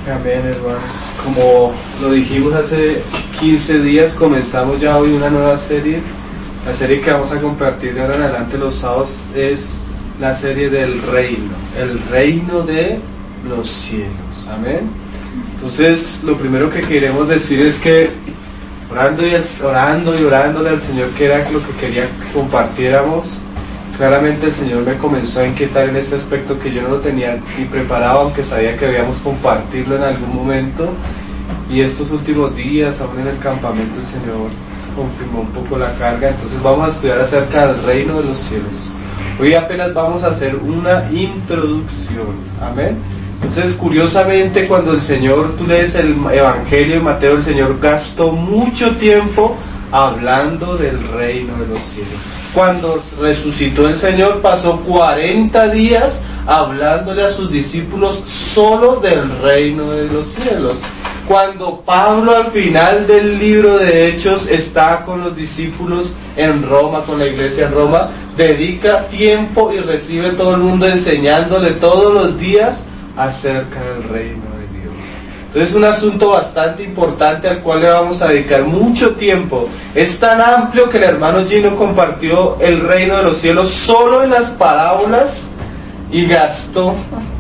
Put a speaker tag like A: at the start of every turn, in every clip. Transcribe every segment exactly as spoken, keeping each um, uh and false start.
A: Amén, hermanos. Como lo dijimos hace quince días, comenzamos ya hoy una nueva serie. La serie que vamos a compartir de ahora en adelante los sábados es la serie del reino, el reino de los cielos. Amén. Entonces, lo primero que queremos decir es que orando y, orando y orándole al Señor, que era lo que quería que compartiéramos, claramente el Señor me comenzó a inquietar en este aspecto que yo no lo tenía ni preparado, aunque sabía que debíamos compartirlo en algún momento. Y estos últimos días, aún en el campamento, el Señor confirmó un poco la carga. Entonces vamos a estudiar acerca del reino de los cielos. Hoy apenas vamos a hacer una introducción. Amén. Entonces, curiosamente, cuando el Señor, tú lees el Evangelio de Mateo, el Señor gastó mucho tiempo hablando del reino de los cielos. Cuando resucitó el Señor, pasó cuarenta días hablándole a sus discípulos solo del reino de los cielos. Cuando Pablo, al final del libro de Hechos, está con los discípulos en Roma, con la iglesia en Roma, dedica tiempo y recibe todo el mundo enseñándole todos los días acerca del reino de Dios. Entonces es un asunto bastante importante al cual le vamos a dedicar mucho tiempo. Es tan amplio que el hermano Gino compartió el reino de los cielos solo en las parábolas y gastó,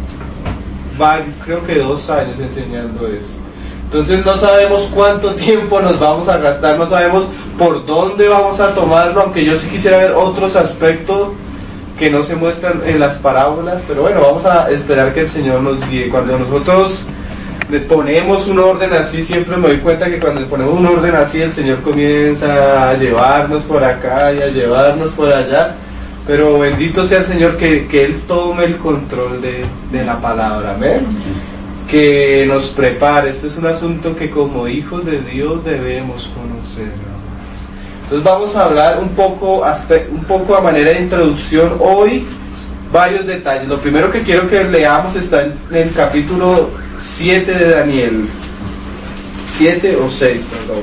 A: creo que dos años enseñando eso. Entonces no sabemos cuánto tiempo nos vamos a gastar, no sabemos por dónde vamos a tomarlo, aunque yo sí quisiera ver otros aspectos que no se muestran en las parábolas, pero bueno, vamos a esperar que el Señor nos guíe. Cuando nosotros le ponemos un orden así, siempre me doy cuenta que cuando le ponemos un orden así, el Señor comienza a llevarnos por acá y a llevarnos por allá, pero bendito sea el Señor que, que Él tome el control de, de la palabra, amén, que nos prepare. Este es un asunto que como hijos de Dios debemos conocer. Entonces vamos a hablar un poco, un poco a manera de introducción hoy, varios detalles. Lo primero que quiero que leamos está en el capítulo siete de Daniel, siete o seis, perdón.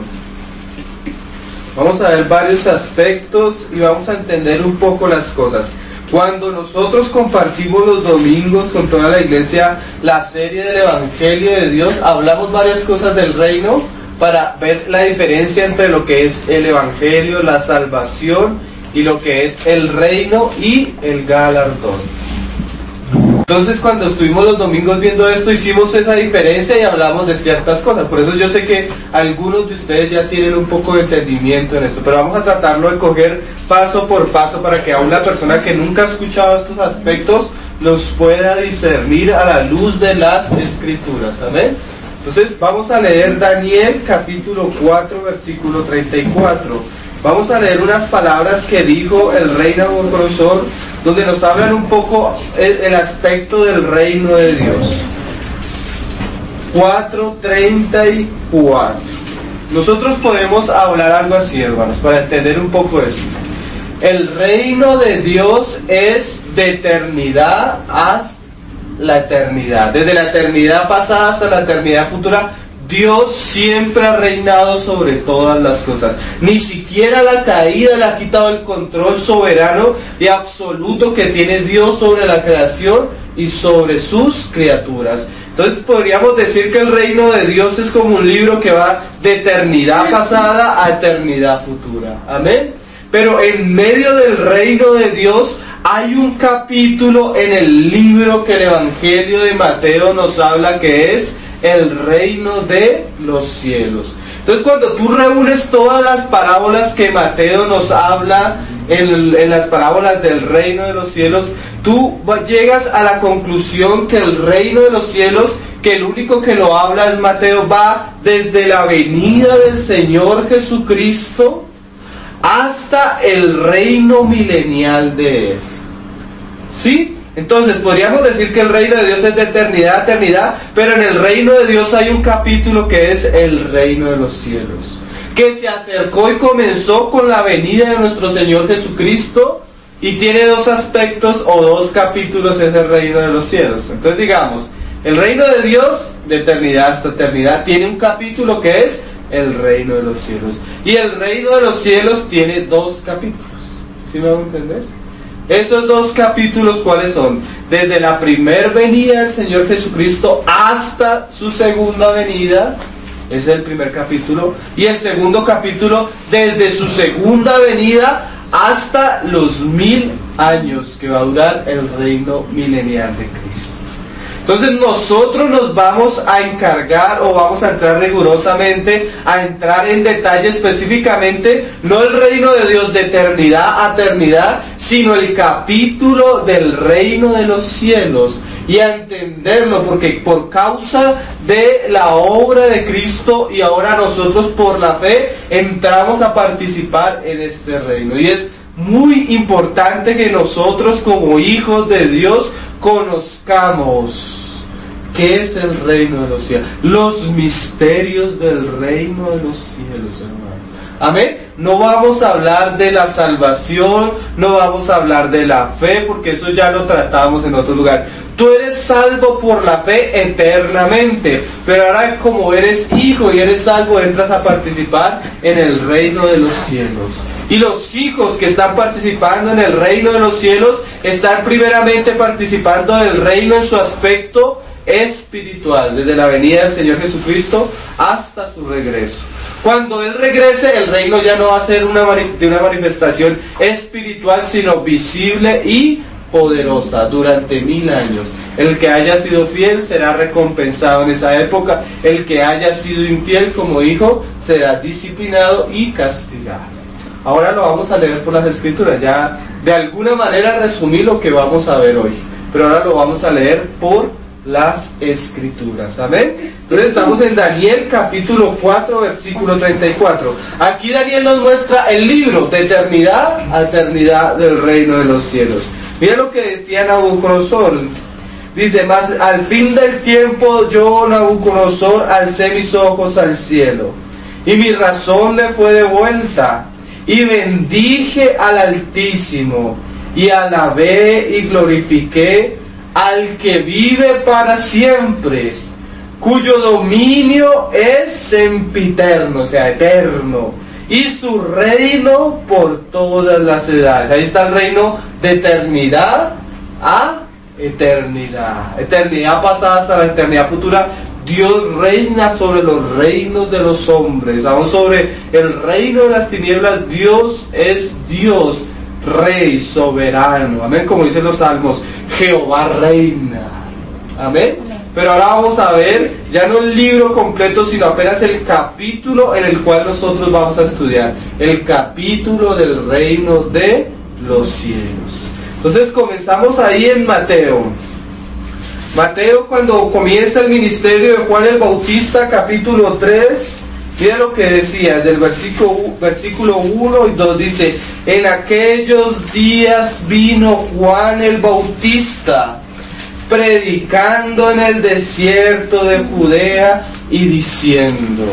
A: Vamos a ver varios aspectos y vamos a entender un poco las cosas. Cuando nosotros compartimos los domingos con toda la iglesia la serie del Evangelio de Dios, hablamos varias cosas del reino, para ver la diferencia entre lo que es el Evangelio, la salvación, y lo que es el reino y el galardón. Entonces, cuando estuvimos los domingos viendo esto, hicimos esa diferencia y hablamos de ciertas cosas. Por eso yo sé que algunos de ustedes ya tienen un poco de entendimiento en esto, pero vamos a tratarlo de coger paso por paso para que aún la persona que nunca ha escuchado estos aspectos los pueda discernir a la luz de las Escrituras. Amén. Entonces vamos a leer Daniel capítulo cuatro versículo treinta y cuatro. Vamos a leer unas palabras que dijo el rey Nabucodonosor, donde nos hablan un poco el, el aspecto del reino de Dios. cuatro treinta y cuatro. Nosotros podemos hablar algo así, hermanos, para entender un poco esto. El reino de Dios es de eternidad hasta la eternidad. Desde la eternidad pasada hasta la eternidad futura, Dios siempre ha reinado sobre todas las cosas. Ni siquiera la caída le ha quitado el control soberano y absoluto que tiene Dios sobre la creación y sobre sus criaturas. Entonces podríamos decir que el reino de Dios es como un libro que va de eternidad pasada a eternidad futura. Amén. Pero en medio del reino de Dios hay un capítulo en el libro que el Evangelio de Mateo nos habla, que es el reino de los cielos. Entonces, cuando tú reúnes todas las parábolas que Mateo nos habla en, en las parábolas del reino de los cielos, tú llegas a la conclusión que el reino de los cielos, que el único que lo habla es Mateo, va desde la venida del Señor Jesucristo hasta el reino milenial de Él. ¿Sí? Entonces podríamos decir que el reino de Dios es de eternidad a eternidad, pero en el reino de Dios hay un capítulo que es el reino de los cielos, que se acercó y comenzó con la venida de nuestro Señor Jesucristo, y tiene dos aspectos o dos capítulos, es el reino de los cielos. Entonces digamos, el reino de Dios de eternidad hasta eternidad tiene un capítulo que es el reino de los cielos, y el reino de los cielos tiene dos capítulos. ¿Sí me van a entender? Esos dos capítulos, ¿cuáles son? Desde la primer venida del Señor Jesucristo hasta su segunda venida. Ese es el primer capítulo. Y el segundo capítulo, desde su segunda venida hasta los mil años que va a durar el reino milenial de Cristo. Entonces nosotros nos vamos a encargar o vamos a entrar rigurosamente a entrar en detalle específicamente, no el reino de Dios de eternidad a eternidad, sino el capítulo del reino de los cielos, y a entenderlo, porque por causa de la obra de Cristo y ahora nosotros por la fe entramos a participar en este reino. Y es muy importante que nosotros como hijos de Dios conozcamos qué es el reino de los cielos, los misterios del reino de los cielos, hermanos. Amén. No vamos a hablar de la salvación, no vamos a hablar de la fe, porque eso ya lo tratamos en otro lugar. Tú eres salvo por la fe eternamente, pero ahora como eres hijo y eres salvo, entras a participar en el reino de los cielos. Y los hijos que están participando en el reino de los cielos están primeramente participando del reino en su aspecto espiritual, desde la venida del Señor Jesucristo hasta su regreso. Cuando Él regrese, el reino ya no va a ser una, de una manifestación espiritual, sino visible y poderosa durante mil años. El que haya sido fiel será recompensado en esa época. El que haya sido infiel como hijo será disciplinado y castigado. Ahora lo vamos a leer por las Escrituras. Ya de alguna manera resumí lo que vamos a ver hoy, pero ahora lo vamos a leer por las Escrituras. Amén. Entonces estamos en Daniel capítulo cuatro, versículo treinta y cuatro. Aquí Daniel nos muestra el libro de eternidad a eternidad del reino de los cielos. Mira lo que decía Nabucodonosor. Dice, mas al fin del tiempo yo, Nabucodonosor, alcé mis ojos al cielo, y mi razón me fue devuelta, y bendije al Altísimo, y alabé y glorifiqué al que vive para siempre, cuyo dominio es sempiterno, o sea, eterno, y su reino por todas las edades. Ahí está el reino de eternidad a eternidad, eternidad pasada hasta la eternidad futura. Dios reina sobre los reinos de los hombres, aún sobre el reino de las tinieblas. Dios es Dios, Rey soberano, amén, como dicen los salmos, Jehová reina, amén. Pero ahora vamos a ver, ya no el libro completo, sino apenas el capítulo en el cual nosotros vamos a estudiar, el capítulo del reino de los cielos. Entonces comenzamos ahí en Mateo. Mateo, cuando comienza el ministerio de Juan el Bautista, capítulo tres, mira lo que decía, del versículo, versículo uno y dos, dice, en aquellos días vino Juan el Bautista, predicando en el desierto de Judea y diciendo,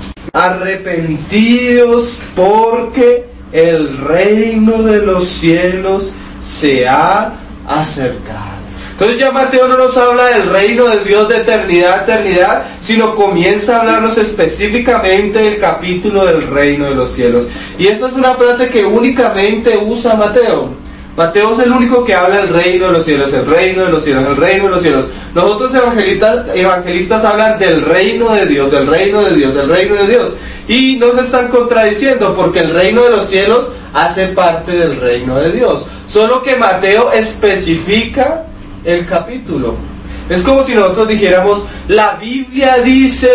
A: arrepentidos porque el reino de los cielos se ha acercado. Entonces ya Mateo no nos habla del reino de Dios de eternidad a eternidad, sino comienza a hablarnos específicamente del capítulo del reino de los cielos. Y esta es una frase que únicamente usa Mateo. Mateo es el único que habla del reino de los cielos, el reino de los cielos, el reino de los cielos. Los otros evangelistas, evangelistas hablan del reino de Dios, el reino de Dios, el reino de Dios. Y no se están contradiciendo, porque el reino de los cielos hace parte del reino de Dios. Solo que Mateo especifica el capítulo. Es como si nosotros dijéramos, la Biblia dice,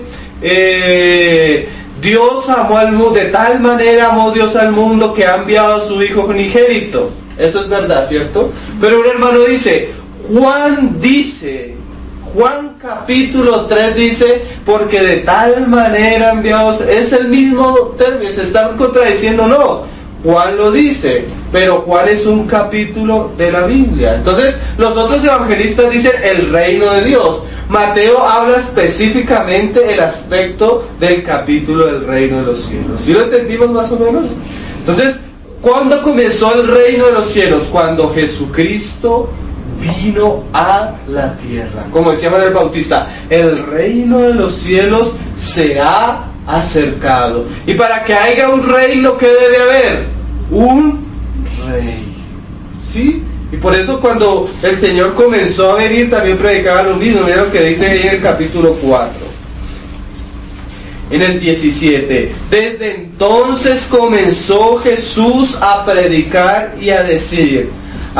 A: eh, Dios amó al mundo, de tal manera amó Dios al mundo que ha enviado a su Hijo unigénito. Eso es verdad, ¿cierto? Pero un hermano dice, Juan dice, Juan capítulo tres dice, porque de tal manera enviados, es el mismo término, se están contradiciendo, no. Juan lo dice, pero Juan es un capítulo de la Biblia. Entonces, los otros evangelistas dicen el reino de Dios. Mateo habla específicamente el aspecto del capítulo del reino de los cielos. ¿Sí lo entendimos más o menos? Entonces, ¿cuándo comenzó el reino de los cielos? Cuando Jesucristo vino a la tierra. Como decía Manuel Bautista, el reino de los cielos se ha acercado. Y para que haya un reino, ¿qué debe haber? Un rey. ¿sí? Y por eso cuando el Señor comenzó a venir también predicaba lo mismo. Mira lo que dice ahí en el capítulo cuatro. En el diecisiete. Desde entonces comenzó Jesús a predicar y a decir: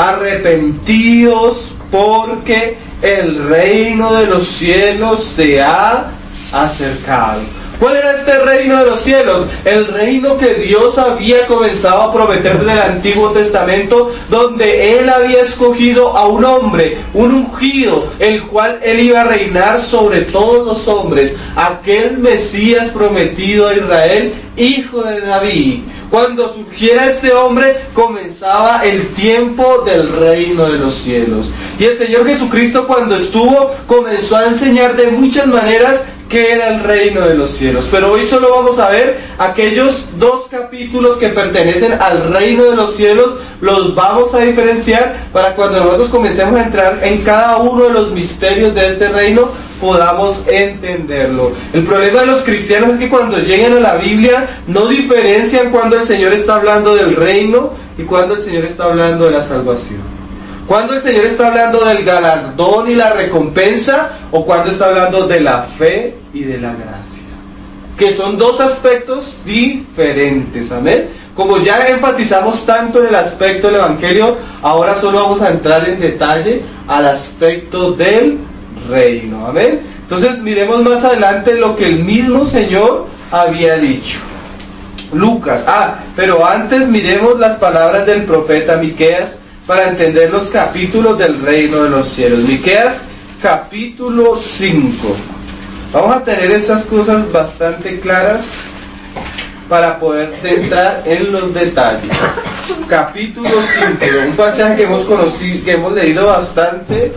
A: arrepentíos, porque el reino de los cielos se ha acercado. ¿Cuál era este reino de los cielos? El reino que Dios había comenzado a prometer del Antiguo Testamento, donde Él había escogido a un hombre, un ungido, el cual Él iba a reinar sobre todos los hombres, aquel Mesías prometido a Israel, hijo de David. Cuando surgiera este hombre, comenzaba el tiempo del reino de los cielos. Y el Señor Jesucristo, cuando estuvo, comenzó a enseñar de muchas maneras qué era el reino de los cielos. Pero hoy solo vamos a ver aquellos dos capítulos que pertenecen al reino de los cielos. Los vamos a diferenciar para cuando nosotros comencemos a entrar en cada uno de los misterios de este reino, podamos entenderlo. El problema de los cristianos es que cuando llegan a la Biblia no diferencian cuando el Señor está hablando del reino y cuando el Señor está hablando de la salvación. Cuando el Señor está hablando del galardón y la recompensa, o cuando está hablando de la fe y de la gracia, que son dos aspectos diferentes. Amén. Como ya enfatizamos tanto en el aspecto del Evangelio, ahora solo vamos a entrar en detalle al aspecto del reino. Amén. Entonces miremos más adelante lo que el mismo Señor había dicho. Lucas. Ah, pero antes miremos las palabras del profeta Miqueas para entender los capítulos del reino de los cielos. Miqueas capítulo cinco. Vamos a tener estas cosas bastante claras para poder entrar en los detalles. Capítulo cinco, un pasaje que hemos conocido, que hemos leído bastante,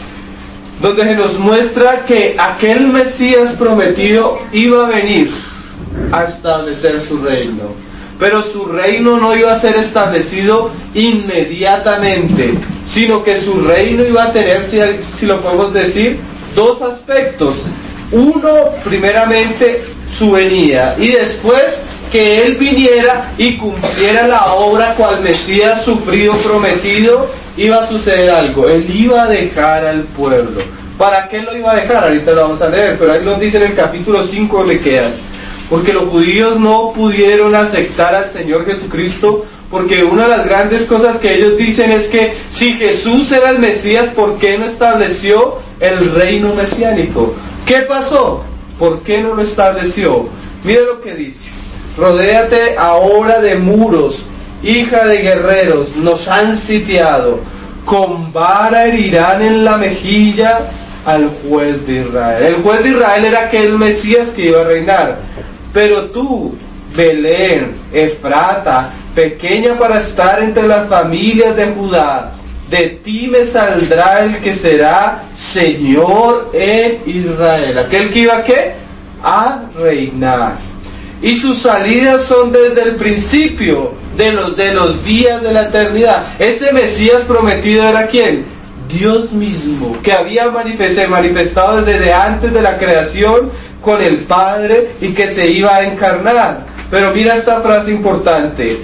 A: donde se nos muestra que aquel Mesías prometido iba a venir a establecer su reino. Pero su reino no iba a ser establecido inmediatamente, sino que su reino iba a tener, si, si lo podemos decir, dos aspectos. Uno, primeramente, su venida, y después que Él viniera y cumpliera la obra cual Mesías sufrido prometido, iba a suceder algo. Él iba a dejar al pueblo. ¿Para qué lo iba a dejar? Ahorita lo vamos a leer, pero ahí nos dice en el capítulo cinco de Miqueas. Porque los judíos no pudieron aceptar al Señor Jesucristo, porque una de las grandes cosas que ellos dicen es que si Jesús era el Mesías, ¿por qué no estableció el reino mesiánico? ¿Qué pasó? ¿Por qué no lo estableció? Mira lo que dice: rodéate ahora de muros, hija de guerreros, nos han sitiado, con vara herirán en la mejilla al juez de Israel. El juez de Israel era aquel Mesías que iba a reinar. Pero tú, Belén, Efrata, pequeña para estar entre las familias de Judá, de ti me saldrá el que será Señor en Israel. Aquel que iba, ¿qué? A reinar. Y sus salidas son desde el principio de los, de los días de la eternidad. Ese Mesías prometido era ¿quién? Dios mismo, que había manifestado, manifestado desde antes de la creación con el Padre y que se iba a encarnar. Pero mira esta frase importante: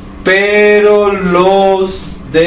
A: pero los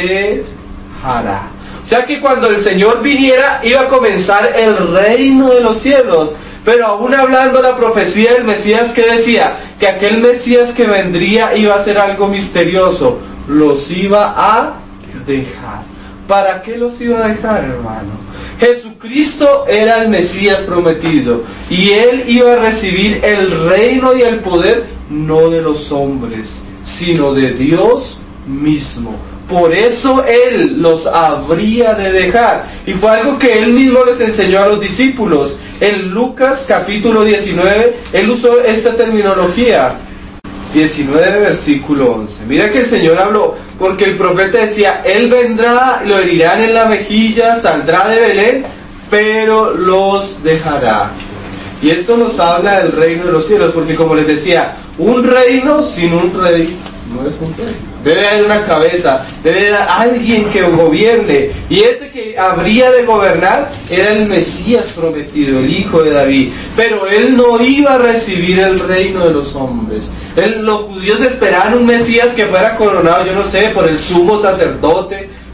A: dejará. O sea que cuando el Señor viniera iba a comenzar el reino de los cielos. Pero aún hablando la profecía del Mesías, que decía que aquel Mesías que vendría iba a ser algo misterioso, los iba a dejar. ¿Para qué los iba a dejar, hermano? Jesucristo era el Mesías prometido y Él iba a recibir el reino y el poder no de los hombres, sino de Dios mismo. Por eso Él los habría de dejar. Y fue algo que Él mismo les enseñó a los discípulos. En Lucas capítulo diecinueve, Él usó esta terminología. diecinueve versículo once. Mira que el Señor habló, porque el profeta decía: Él vendrá, lo herirán en la mejilla, saldrá de Belén, pero los dejará. Y esto nos habla del reino de los cielos, porque como les decía, un reino sin un rey no es un reino. Debe haber una cabeza, debe haber alguien que gobierne, y ese que habría de gobernar era el Mesías prometido, el hijo de David. Pero él no iba a recibir el reino de los hombres. Él, los judíos esperaban un Mesías que fuera coronado, yo no sé, por el sumo sacerdote,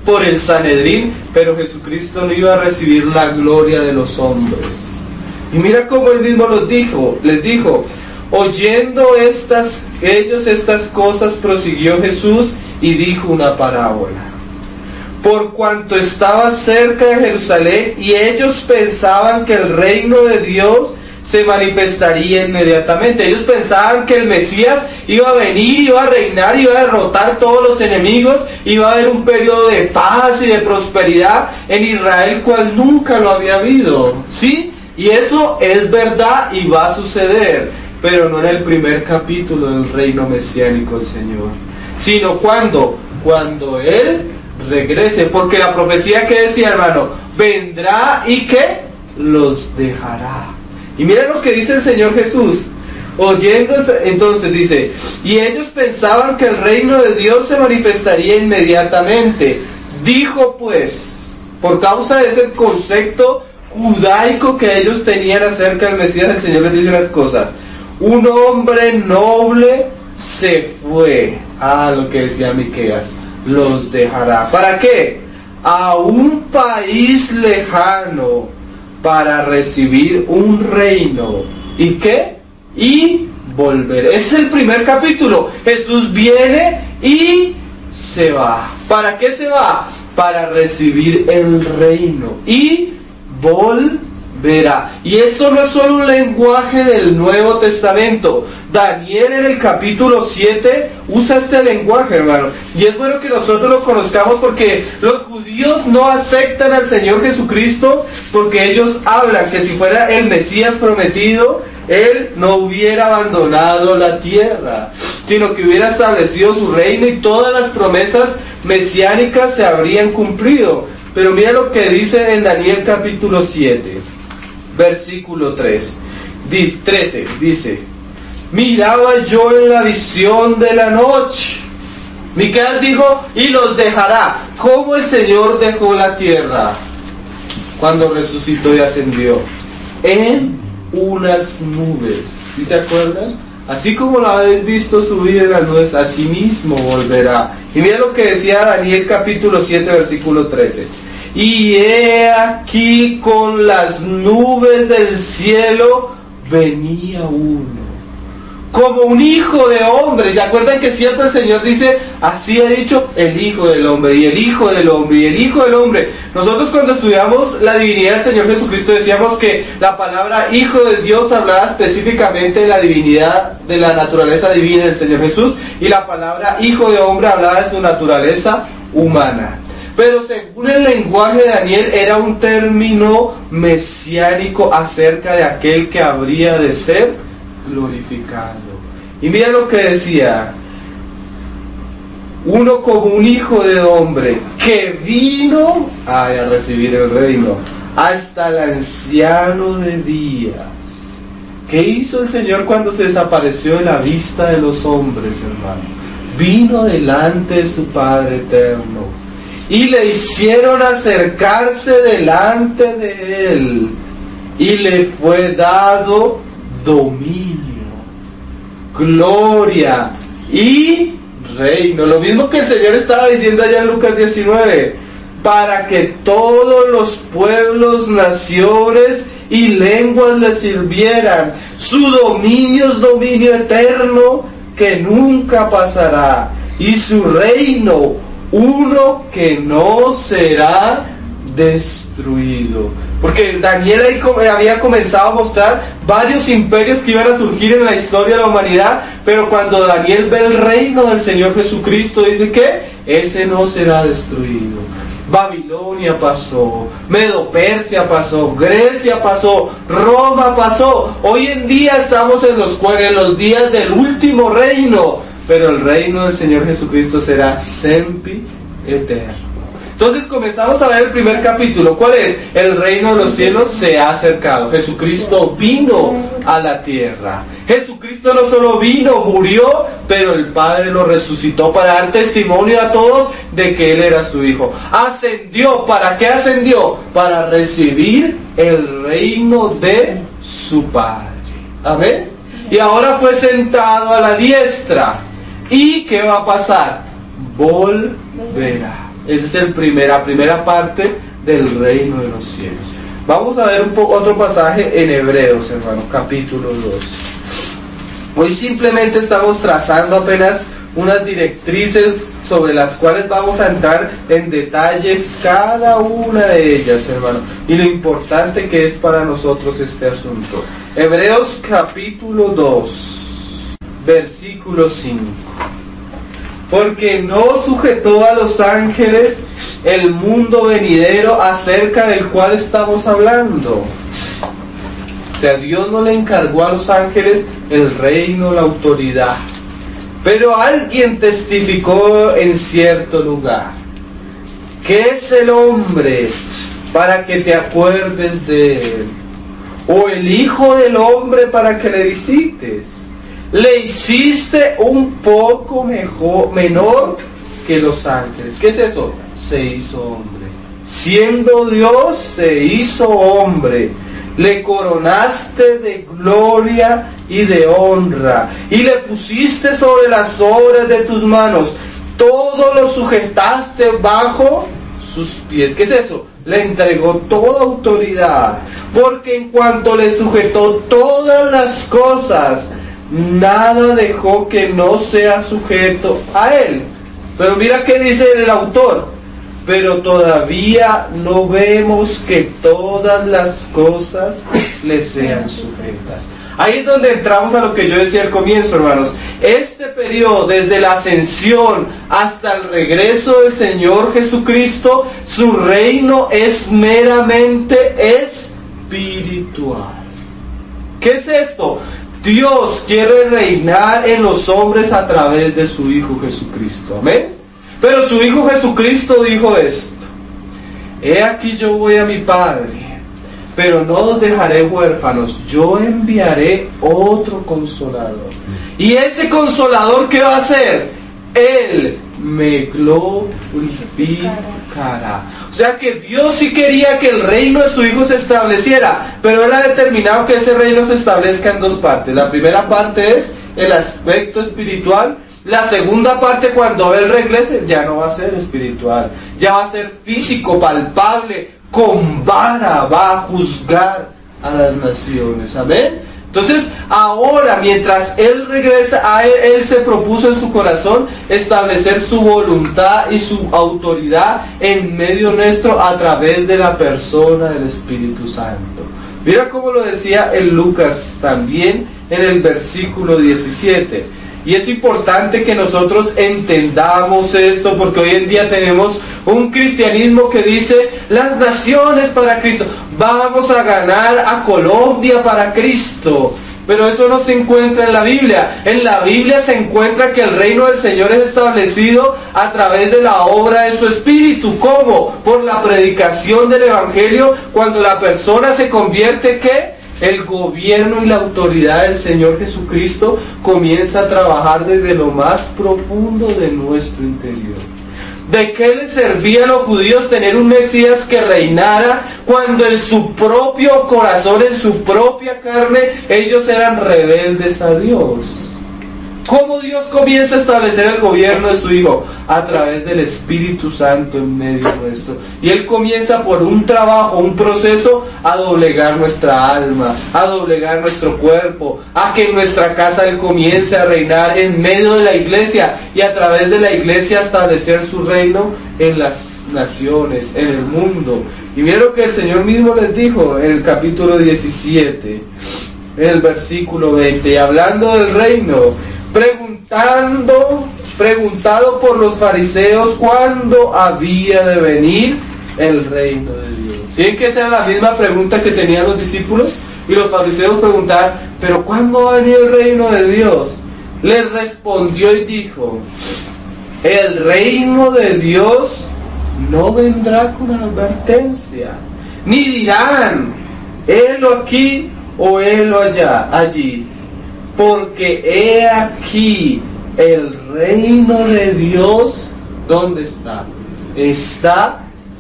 A: por el Sanedrín, pero Jesucristo no iba a recibir la gloria de los hombres. Y mira cómo él mismo los dijo, les dijo, oyendo estas, ellos estas cosas, prosiguió Jesús y dijo una parábola. Por cuanto estaba cerca de Jerusalén y ellos pensaban que el reino de Dios se manifestaría inmediatamente. Ellos pensaban que el Mesías iba a venir, iba a reinar, iba a derrotar todos los enemigos, iba a haber un periodo de paz y de prosperidad en Israel cual nunca lo había habido. ¿Sí? Y eso es verdad y va a suceder, pero no en el primer capítulo del reino mesiánico del Señor, sino cuando, cuando Él regrese, porque la profecía que decía, hermano, vendrá y que los dejará. Y mira lo que dice el Señor Jesús, oyendo, entonces dice, y ellos pensaban que el reino de Dios se manifestaría inmediatamente. Dijo pues, por causa de ese concepto judaico que ellos tenían acerca del Mesías, el Señor les dice unas cosas. Un hombre noble se fue, a lo que decía Miqueas, los dejará. ¿Para qué? A un país lejano, para recibir un reino. ¿Y qué? Y volver. Ese es el primer capítulo. Jesús viene y se va. ¿Para qué se va? Para recibir el reino y volverá. Y esto no es solo un lenguaje del Nuevo Testamento. Daniel en el capítulo siete usa este lenguaje, hermano. Y es bueno que nosotros lo conozcamos porque los judíos no aceptan al Señor Jesucristo porque ellos hablan que si fuera el Mesías prometido, Él no hubiera abandonado la tierra, sino que hubiera establecido su reino y todas las promesas mesiánicas se habrían cumplido. Pero mira lo que dice en Daniel capítulo siete, versículo tres, dice, trece, dice, miraba yo en la visión de la noche. Miqueas dijo, y los dejará. ¿Cómo el Señor dejó la tierra? Cuando resucitó y ascendió. En unas nubes. ¿Sí se acuerdan? Así como lo habéis visto subir en las nubes, así mismo volverá. Y mira lo que decía Daniel capítulo siete, versículo trece. Y he aquí con las nubes del cielo venía uno, como un hijo de hombre. ¿Se acuerdan que siempre el Señor dice, así ha dicho el Hijo del Hombre, y el Hijo del Hombre, y el Hijo del Hombre? Nosotros cuando estudiamos la divinidad del Señor Jesucristo decíamos que la palabra Hijo de Dios hablaba específicamente de la divinidad, de la naturaleza divina del Señor Jesús, y la palabra Hijo de Hombre hablaba de su naturaleza humana. Pero según el lenguaje de Daniel era un término mesiánico acerca de aquel que habría de ser glorificado. Y mira lo que decía, uno como un hijo de hombre que vino ay, a recibir el reino hasta el anciano de días. ¿Qué hizo el Señor cuando se desapareció de la vista de los hombres, hermano? Vino delante de su Padre eterno y le hicieron acercarse delante de Él y le fue dado dominio, gloria y reino. Lo mismo que el Señor estaba diciendo allá en Lucas diecinueve, para que todos los pueblos, naciones y lenguas le sirvieran. Su dominio es dominio eterno que nunca pasará, y su reino uno que no será destruido. Porque Daniel ahí había comenzado a mostrar varios imperios que iban a surgir en la historia de la humanidad, pero cuando Daniel ve el reino del Señor Jesucristo, dice que ese no será destruido. Babilonia pasó, Medo-Persia pasó, Grecia pasó, Roma pasó. Hoy en día estamos en los, en los días del último reino, pero el reino del Señor Jesucristo será sempi eterno. Entonces comenzamos a ver el primer capítulo. ¿Cuál es? El reino de los cielos se ha acercado. Jesucristo vino a la tierra. Jesucristo no solo vino, murió, pero el Padre lo resucitó para dar testimonio a todos de que Él era su Hijo. Ascendió. ¿Para qué ascendió? Para recibir el reino de su Padre. Amén. Y ahora fue sentado a la diestra. ¿Y qué va a pasar? Volverá. Esa es el primer, la primera parte del reino de los cielos. Vamos a ver un poco otro pasaje en Hebreos, hermano, capítulo dos. Hoy simplemente estamos trazando apenas unas directrices sobre las cuales vamos a entrar en detalles cada una de ellas, hermano, y lo importante que es para nosotros este asunto. Hebreos capítulo dos, versículo cinco. Porque no sujetó a los ángeles el mundo venidero acerca del cual estamos hablando. O sea, Dios no le encargó a los ángeles el reino, la autoridad. Pero alguien testificó en cierto lugar: ¿qué es el hombre para que te acuerdes de él? ¿O el hijo del hombre para que le visites? Le hiciste un poco mejor, menor que los ángeles. ¿Qué es eso? Se hizo hombre. Siendo Dios, se hizo hombre. Le coronaste de gloria y de honra, y le pusiste sobre las obras de tus manos. Todo lo sujetaste bajo sus pies. ¿Qué es eso? Le entregó toda autoridad, porque en cuanto le sujetó todas las cosas, nada dejó que no sea sujeto a él. Pero mira qué dice el autor: pero todavía no vemos que todas las cosas le sean sujetas. Ahí es donde entramos a lo que yo decía al comienzo, hermanos. Este periodo, desde la ascensión hasta el regreso del Señor Jesucristo, su reino es meramente espiritual. ¿Qué es esto? Dios quiere reinar en los hombres a través de su Hijo Jesucristo. Amén. Pero su Hijo Jesucristo dijo esto: he aquí yo voy a mi Padre, pero no os dejaré huérfanos, yo enviaré otro Consolador. Y ese Consolador, ¿qué va a hacer? Él me glorificará. O sea que Dios sí quería que el reino de su Hijo se estableciera, pero Él ha determinado que ese reino se establezca en dos partes. La primera parte es el aspecto espiritual. La segunda parte, cuando Él regrese, ya no va a ser espiritual, ya va a ser físico, palpable, con vara, va a juzgar a las naciones. Amén. Entonces, ahora, mientras Él regresa, a Él, Él se propuso en su corazón establecer su voluntad y su autoridad en medio nuestro a través de la persona del Espíritu Santo. Mira cómo lo decía en Lucas también en el versículo diecisiete. Y es importante que nosotros entendamos esto, porque hoy en día tenemos un cristianismo que dice: las naciones para Cristo, vamos a ganar a Colombia para Cristo. Pero eso no se encuentra en la Biblia. En la Biblia se encuentra que el reino del Señor es establecido a través de la obra de su Espíritu. ¿Cómo? Por la predicación del Evangelio. Cuando la persona se convierte, ¿qué? El gobierno y la autoridad del Señor Jesucristo comienza a trabajar desde lo más profundo de nuestro interior. ¿De qué les servía a los judíos tener un Mesías que reinara cuando en su propio corazón, en su propia carne, ellos eran rebeldes a Dios? ¿Cómo Dios comienza a establecer el gobierno de su Hijo? A través del Espíritu Santo en medio nuestro. Y Él comienza por un trabajo, un proceso, a doblegar nuestra alma, a doblegar nuestro cuerpo, a que en nuestra casa Él comience a reinar en medio de la iglesia, y a través de la iglesia establecer su reino en las naciones, en el mundo. Y miren lo que el Señor mismo les dijo en el capítulo diecisiete, en el versículo veinte, y hablando del reino, preguntando, preguntado por los fariseos cuándo había de venir el reino de Dios. ¿Sí? Que esa era la misma pregunta que tenían los discípulos, y los fariseos preguntaban: ¿pero cuándo va a venir el reino de Dios? Les respondió y dijo: el reino de Dios no vendrá con advertencia, ni dirán: helo aquí o helo allá, allí. Porque he aquí el reino de Dios, ¿dónde está? Está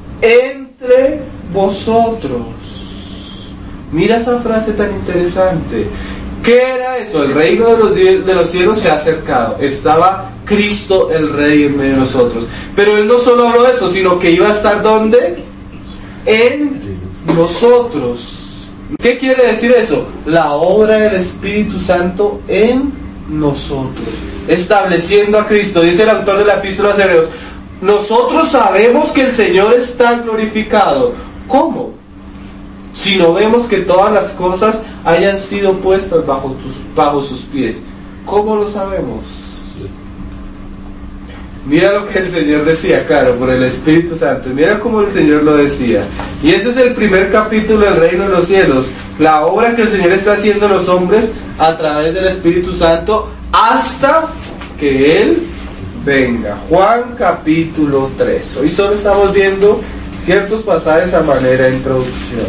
A: entre vosotros. Mira esa frase tan interesante. ¿Qué era eso? El reino de los, de los cielos se ha acercado. Estaba Cristo el Rey en medio de nosotros. Pero Él no solo habló eso, sino que iba a estar ¿dónde? En nosotros. ¿Qué quiere decir eso? La obra del Espíritu Santo en nosotros, estableciendo a Cristo. Dice el autor de la Epístola a los Hebreos: nosotros sabemos que el Señor está glorificado. ¿Cómo? Si no vemos que todas las cosas hayan sido puestas bajo, tus, bajo sus pies. ¿Cómo lo sabemos? Mira lo que el Señor decía, claro, por el Espíritu Santo. Mira cómo el Señor lo decía. Y ese es el primer capítulo del Reino de los Cielos. La obra que el Señor está haciendo en los hombres a través del Espíritu Santo hasta que Él venga. Juan capítulo tres. Hoy solo estamos viendo ciertos pasajes a manera de introducción.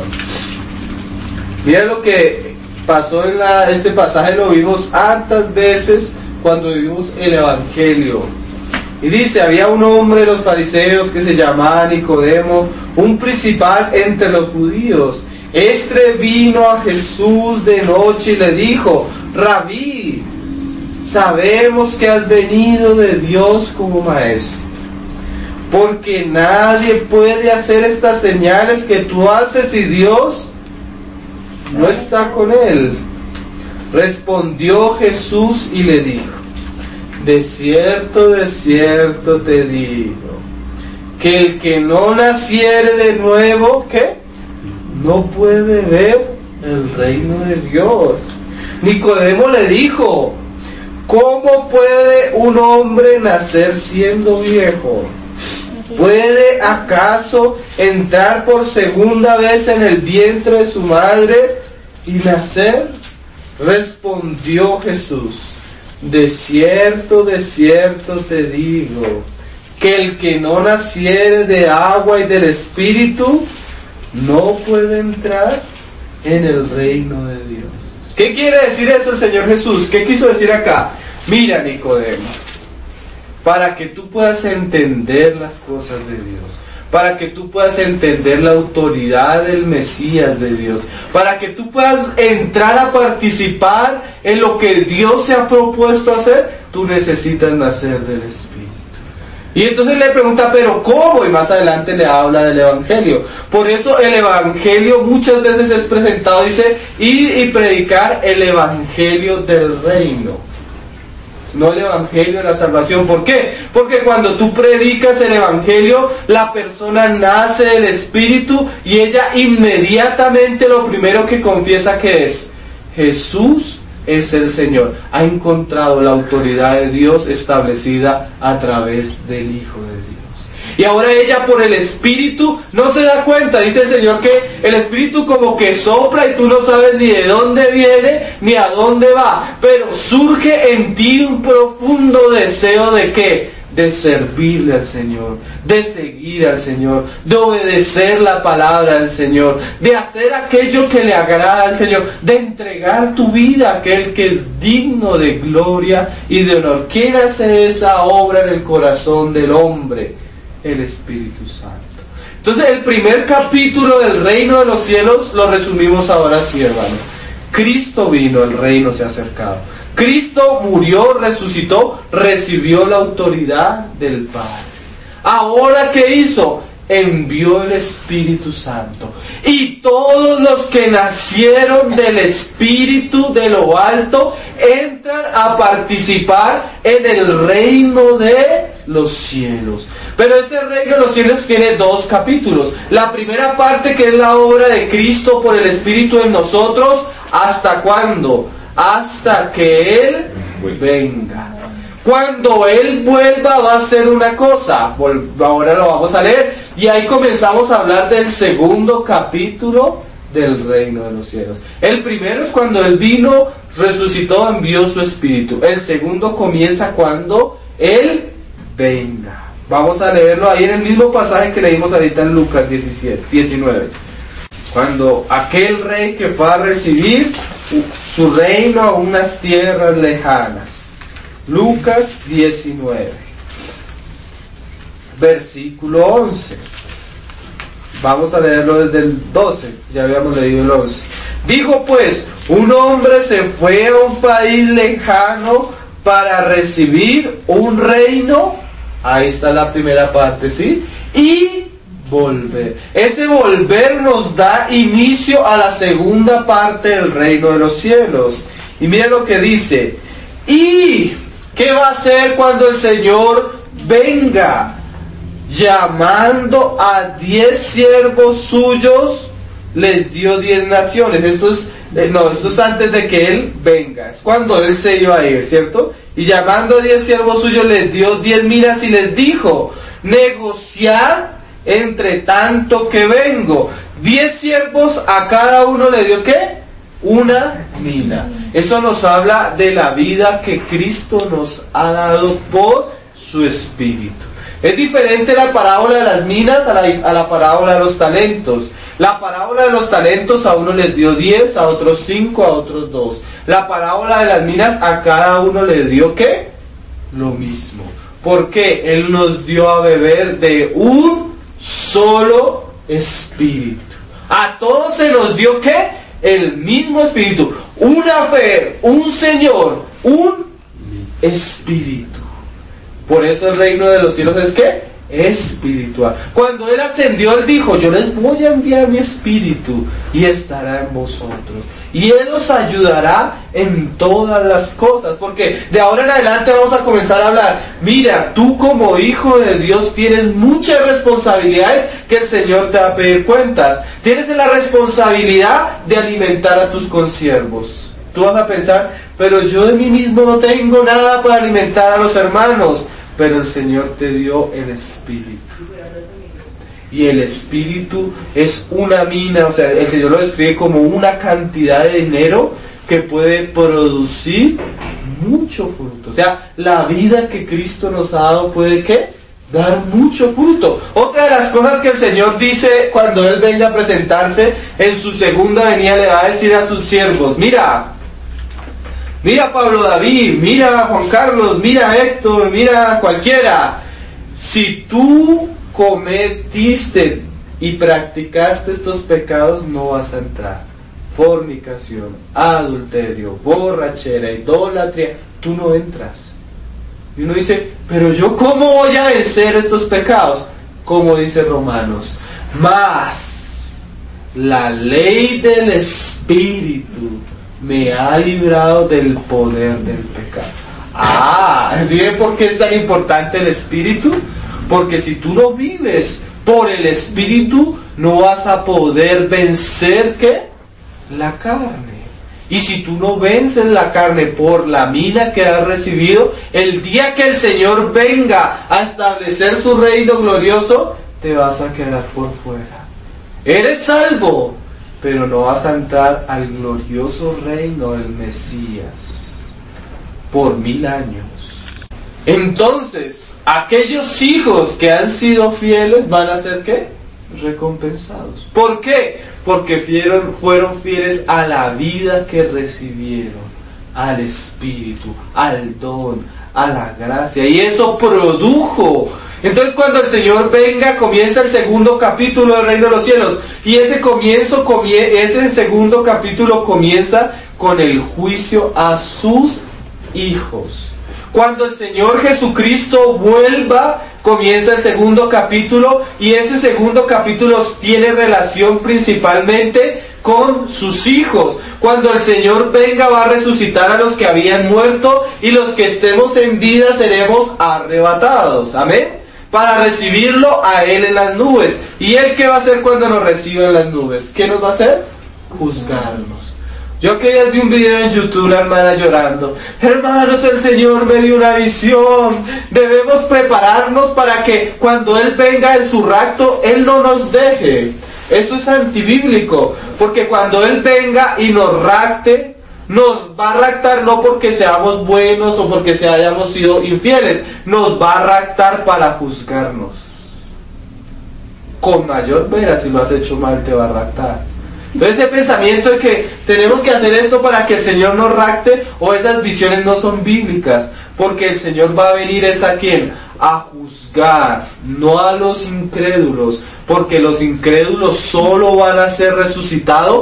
A: Mira lo que pasó en la, este pasaje, lo vimos hartas veces cuando vivimos el Evangelio. Y dice: había un hombre de los fariseos que se llamaba Nicodemo, un principal entre los judíos. Este vino a Jesús de noche y le dijo: Rabí, sabemos que has venido de Dios como maestro, porque nadie puede hacer estas señales que tú haces si Dios no está con él. Respondió Jesús y le dijo: de cierto, de cierto te digo, que el que no naciere de nuevo, ¿qué? No puede ver el reino de Dios. Nicodemo le dijo: ¿cómo puede un hombre nacer siendo viejo? ¿Puede acaso entrar por segunda vez en el vientre de su madre y nacer? Respondió Jesús: de cierto, de cierto te digo, que el que no naciere de agua y del Espíritu no puede entrar en el reino de Dios. ¿Qué quiere decir eso el Señor Jesús? ¿Qué quiso decir acá? Mira, Nicodemo, para que tú puedas entender las cosas de Dios, para que tú puedas entender la autoridad del Mesías de Dios, para que tú puedas entrar a participar en lo que Dios se ha propuesto hacer, tú necesitas nacer del Espíritu. Y entonces le pregunta: ¿pero cómo? Y más adelante le habla del Evangelio. Por eso el Evangelio muchas veces es presentado, dice, ir y predicar el Evangelio del reino, no el Evangelio de la salvación. ¿Por qué? Porque cuando tú predicas el Evangelio, la persona nace del Espíritu y ella inmediatamente lo primero que confiesa que es: Jesús es el Señor. Ha encontrado la autoridad de Dios establecida a través del Hijo de Dios. Y ahora ella, por el Espíritu, no se da cuenta. Dice el Señor que el Espíritu como que sopla y tú no sabes ni de dónde viene ni a dónde va, pero surge en ti un profundo deseo de ¿qué? De servirle al Señor, de seguir al Señor, de obedecer la palabra del Señor, de hacer aquello que le agrada al Señor, de entregar tu vida a aquel que es digno de gloria y de honor. ¿Quién hace esa obra en el corazón del hombre? El Espíritu Santo. Entonces el primer capítulo del reino de los cielos lo resumimos ahora así, hermanos. Cristo vino, el reino se ha acercado. Cristo murió, resucitó, recibió la autoridad del Padre. Ahora, ¿qué hizo? Envió el Espíritu Santo. Y todos los que nacieron del Espíritu de lo alto entran a participar en el reino de los cielos. Pero este reino de los cielos tiene dos capítulos. La primera parte, que es la obra de Cristo por el Espíritu en nosotros. ¿Hasta cuándo? Hasta que Él venga. Cuando Él vuelva va a hacer una cosa. Ahora lo vamos a leer. Y ahí comenzamos a hablar del segundo capítulo del reino de los cielos. El primero es cuando Él vino, resucitó, envió su Espíritu. El segundo comienza cuando Él venga. Vamos a leerlo ahí en el mismo pasaje que leímos ahorita en Lucas diecisiete, diecinueve. Cuando aquel rey que fue a recibir su reino a unas tierras lejanas. Lucas diecinueve, versículo once. Vamos a leerlo desde el doce, ya habíamos leído el once. Dijo pues: Un hombre se fue a un país lejano para recibir un reino. Ahí está la primera parte, ¿sí? Y volver. Ese volver nos da inicio a la segunda parte del reino de los cielos. Y miren lo que dice. ¿Y qué va a hacer cuando el Señor venga? Llamando a diez siervos suyos, les dio diez naciones. Esto es, eh, no, esto es antes de que Él venga. Es cuando Él se iba a ir, ¿cierto? Y llamando a diez siervos suyos, les dio diez minas y les dijo, negociad entre tanto que vengo. Diez siervos, a cada uno le dio ¿qué? Una mina. Eso nos habla de la vida que Cristo nos ha dado por su Espíritu. Es diferente la parábola de las minas a la, a la parábola de los talentos. La parábola de los talentos a uno les dio diez, a otros cinco, a otros dos. La parábola de las minas a cada uno le dio ¿qué? Lo mismo. Porque Él nos dio a beber de un solo Espíritu. A todos se nos dio ¿qué? El mismo Espíritu. Una fe, un Señor, un Espíritu. Por eso el reino de los cielos es ¿qué? Espiritual. Cuando Él ascendió, Él dijo, yo les voy a enviar mi Espíritu y estará en vosotros. Y Él os ayudará en todas las cosas. Porque de ahora en adelante vamos a comenzar a hablar. Mira, tú como hijo de Dios tienes muchas responsabilidades que el Señor te va a pedir cuentas. Tienes la responsabilidad de alimentar a tus consiervos. Tú vas a pensar, pero yo de mí mismo no tengo nada para alimentar a los hermanos. Pero el Señor te dio el Espíritu. Y el Espíritu es una mina, o sea, el Señor lo describe como una cantidad de dinero que puede producir mucho fruto. O sea, la vida que Cristo nos ha dado puede, ¿qué? Dar mucho fruto. Otra de las cosas que el Señor dice cuando Él venga a presentarse, en su segunda venida le va a decir a sus siervos, mira, mira Pablo David, mira Juan Carlos, mira Héctor, mira cualquiera, si tú cometiste y practicaste estos pecados, no vas a entrar. Fornicación, adulterio, borrachera, idolatría, tú no entras. Y uno dice, pero yo ¿cómo voy a vencer estos pecados? Como dice Romanos, mas la ley del Espíritu me ha librado del poder del pecado. Ah, ¿saben por qué es tan importante el Espíritu? Porque si tú no vives por el Espíritu, no vas a poder vencer ¿qué? La carne. Y si tú no vences la carne por la mina que has recibido, el día que el Señor venga a establecer su reino glorioso, te vas a quedar por fuera. Eres salvo, pero no vas a entrar al glorioso reino del Mesías por mil años. Entonces, aquellos hijos que han sido fieles van a ser ¿qué? Recompensados. ¿Por qué? Porque fueron, fueron fieles a la vida que recibieron, al Espíritu, al don, a la gracia. Y eso produjo. Entonces cuando el Señor venga, comienza el segundo capítulo del Reino de los Cielos. Y ese comienzo, ese segundo capítulo comienza con el juicio a sus hijos. Cuando el Señor Jesucristo vuelva, comienza el segundo capítulo, y ese segundo capítulo tiene relación principalmente con sus hijos. Cuando el Señor venga, va a resucitar a los que habían muerto, y los que estemos en vida seremos arrebatados. Amén. Para recibirlo a Él en las nubes. ¿Y Él qué va a hacer cuando nos reciba en las nubes? ¿Qué nos va a hacer? Juzgarnos. Yo que vi un video en YouTube, la hermana llorando. Hermanos, el Señor me dio una visión. Debemos prepararnos para que cuando Él venga en su rapto, Él no nos deje. Eso es antibíblico. Porque cuando Él venga y nos rapte, nos va a raptar no porque seamos buenos o porque se hayamos sido infieles. Nos va a raptar para juzgarnos. Con mayor vera, si lo has hecho mal, te va a raptar. Entonces ese pensamiento de que tenemos que hacer esto para que el Señor nos rapte, o esas visiones no son bíblicas, porque el Señor va a venir es a quién, a juzgar, no a los incrédulos, porque los incrédulos solo van a ser resucitados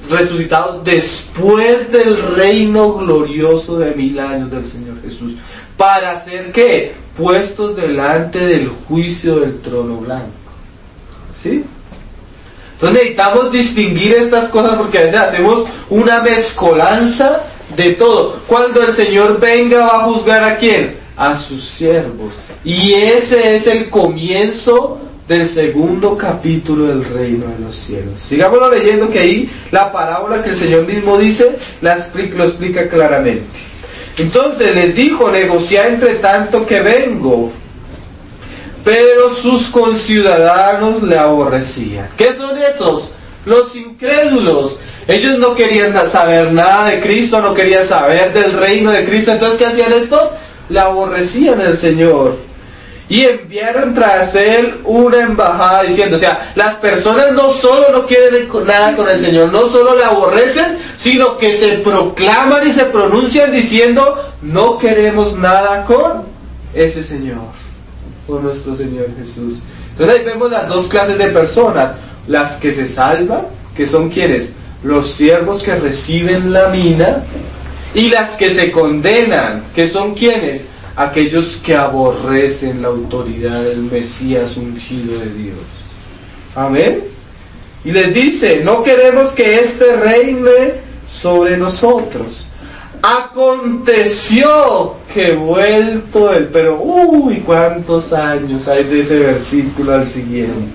A: resucitado después del reino glorioso de mil años del Señor Jesús. ¿Para ser qué? Puestos delante del juicio del trono blanco. ¿Sí? Entonces necesitamos distinguir estas cosas porque a veces hacemos una mezcolanza de todo. Cuando el Señor venga, ¿va a juzgar a quién? A sus siervos. Y ese es el comienzo del segundo capítulo del reino de los cielos. Sigámoslo leyendo, que ahí la parábola que el Señor mismo dice la explica, lo explica claramente. Entonces les dijo: negociad entre tanto que vengo. Pero sus conciudadanos le aborrecían. ¿Qué son esos? Los incrédulos. Ellos no querían saber nada de Cristo, no querían saber del reino de Cristo. Entonces, ¿qué hacían estos? Le aborrecían al Señor. Y enviaron tras él una embajada diciendo, o sea, las personas no solo no quieren nada con el Señor, no solo le aborrecen, sino que se proclaman y se pronuncian diciendo: no queremos nada con ese Señor, por nuestro Señor Jesús. Entonces ahí vemos las dos clases de personas: las que se salvan, que son quienes, los siervos que reciben la mina, y las que se condenan, que son quienes, aquellos que aborrecen la autoridad del Mesías ungido de Dios. Amén. Y les dice: no queremos que este reine sobre nosotros. Aconteció que vuelto él, pero uy, cuántos años hay de ese versículo al siguiente,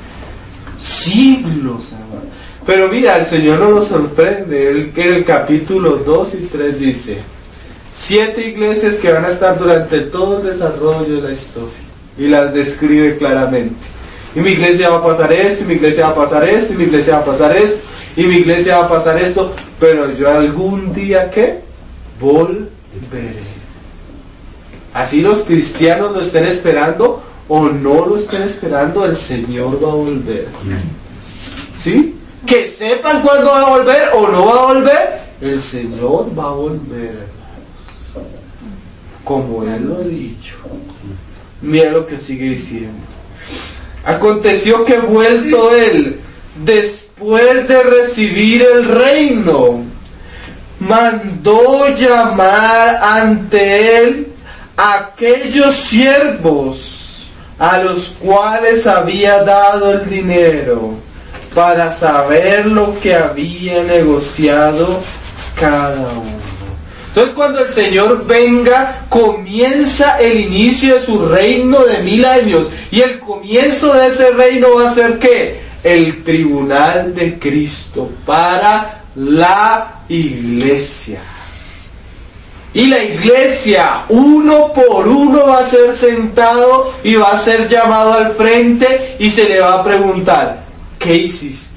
A: siglos, amado. Pero mira, el Señor no nos sorprende. Él, que en el capítulo dos y tres dice: siete iglesias que van a estar durante todo el desarrollo de la historia, y las describe claramente. Y mi iglesia va a pasar esto, y mi iglesia va a pasar esto, y mi iglesia va a pasar esto, y mi iglesia va a pasar esto, pero yo algún día, ¿qué? Volveré. Así los cristianos lo estén esperando o no lo estén esperando, el Señor va a volver. ¿Sí? Que sepan cuándo va a volver o no va a volver, el Señor va a volver, hermanos, como Él lo ha dicho. Mira lo que sigue diciendo: aconteció que vuelto Él, después de recibir el reino, mandó llamar ante Él aquellos siervos a los cuales había dado el dinero, para saber lo que había negociado cada uno. Entonces, cuando el Señor venga, comienza el inicio de su reino de mil años, y el comienzo de ese reino va a ser ¿qué? El tribunal de Cristo para la iglesia. Y la iglesia, uno por uno, va a ser sentado y va a ser llamado al frente, y se le va a preguntar: ¿qué hiciste?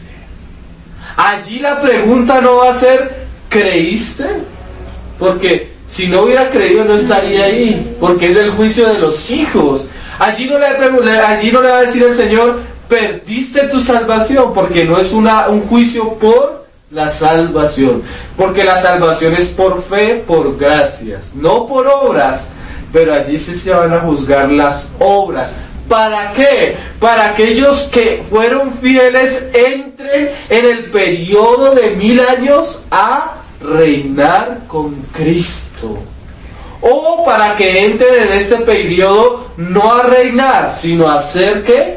A: Allí la pregunta no va a ser: ¿creíste? Porque si no hubiera creído no estaría ahí, porque es el juicio de los hijos. Allí no le, allí no le va a decir el Señor: perdiste tu salvación, porque no es una, un juicio por la salvación, porque la salvación es por fe, por gracias, no por obras. Pero allí sí se van a juzgar las obras. ¿Para qué? Para aquellos que fueron fieles entren en el periodo de mil años a reinar con Cristo. O para que entren en este periodo no a reinar, sino a ser ¿qué?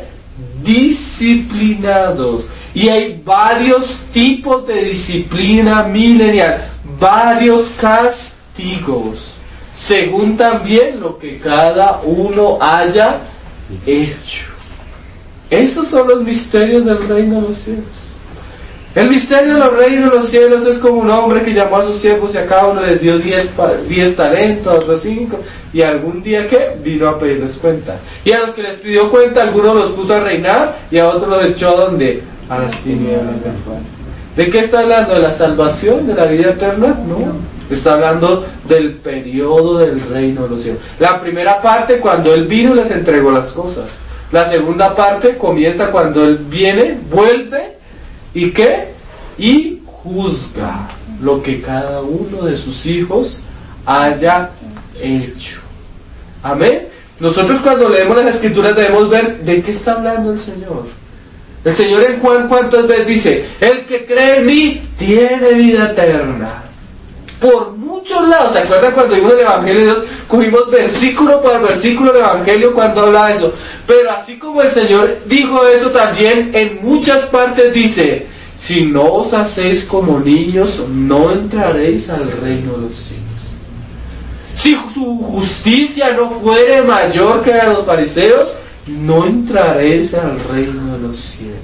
A: Disciplinados. Y hay varios tipos de disciplina milenial, varios castigos, según también lo que cada uno haya hecho. Esos son los misterios del reino de los cielos. El misterio de los reinos de los cielos es como un hombre que llamó a sus siervos y a cada uno les dio diez, diez talentos, a otros cinco, y algún día que vino a pedirles cuenta. Y a los que les pidió cuenta, algunos los puso a reinar y a otros los echó a donde, a las tinieblas de afuera. ¿De qué está hablando? ¿De la salvación, de la vida eterna? No. Está hablando del periodo del reino de los cielos. La primera parte, cuando Él vino, les entregó las cosas. La segunda parte comienza cuando Él viene, vuelve, ¿y qué? Y juzga lo que cada uno de sus hijos haya hecho. Amén. Nosotros cuando leemos las Escrituras debemos ver de qué está hablando el Señor. El Señor en Juan, ¿cuántas veces dice? El que cree en mí tiene vida eterna. Por muchos lados. ¿Te acuerdas cuando vimos el Evangelio de Dios? Cogimos versículo por versículo el Evangelio cuando habla de eso. Pero así como el Señor dijo eso, también en muchas partes dice: si no os hacéis como niños, no entraréis al reino de los cielos. Si su justicia no fuere mayor que la de los fariseos, no entraréis al reino de los cielos.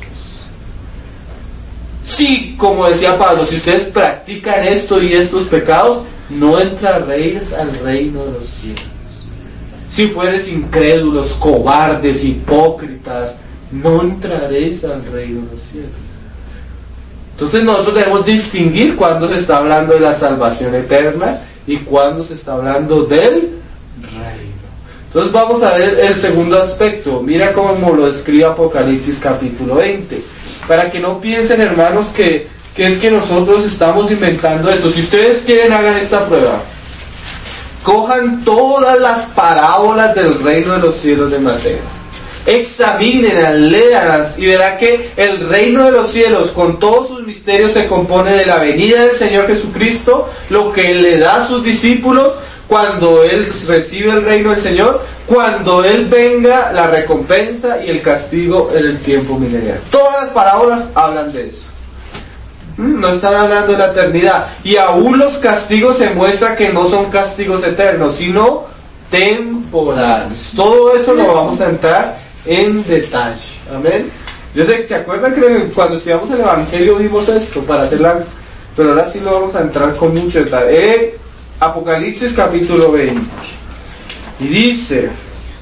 A: Si, como decía Pablo, si ustedes practican esto y estos pecados, no entraréis al reino de los cielos. Si fueres incrédulos, cobardes, hipócritas, no entraréis al reino de los cielos. Entonces nosotros debemos distinguir cuando se está hablando de la salvación eterna y cuando se está hablando del reino. Entonces vamos a ver el segundo aspecto. Mira cómo lo describe Apocalipsis capítulo veinte. Para que no piensen, hermanos, que, que es que nosotros estamos inventando esto. Si ustedes quieren, hagan esta prueba. Cojan todas las parábolas del reino de los cielos de Mateo. Examínenlas, léanlas y verá que el reino de los cielos con todos sus misterios se compone de la venida del Señor Jesucristo, lo que Él le da a sus discípulos cuando Él recibe el reino del Señor, cuando Él venga, la recompensa y el castigo en el tiempo milenial. Todas las parábolas hablan de eso. No están hablando de la eternidad. Y aún los castigos se muestra que no son castigos eternos, sino temporales. Todo eso lo vamos a entrar en detalle. Amén. Yo sé, ¿se acuerdan que cuando estudiamos el Evangelio vimos esto para hacerla? Pero ahora sí lo vamos a entrar con mucho detalle. Eh, Apocalipsis capítulo veinte. Y dice,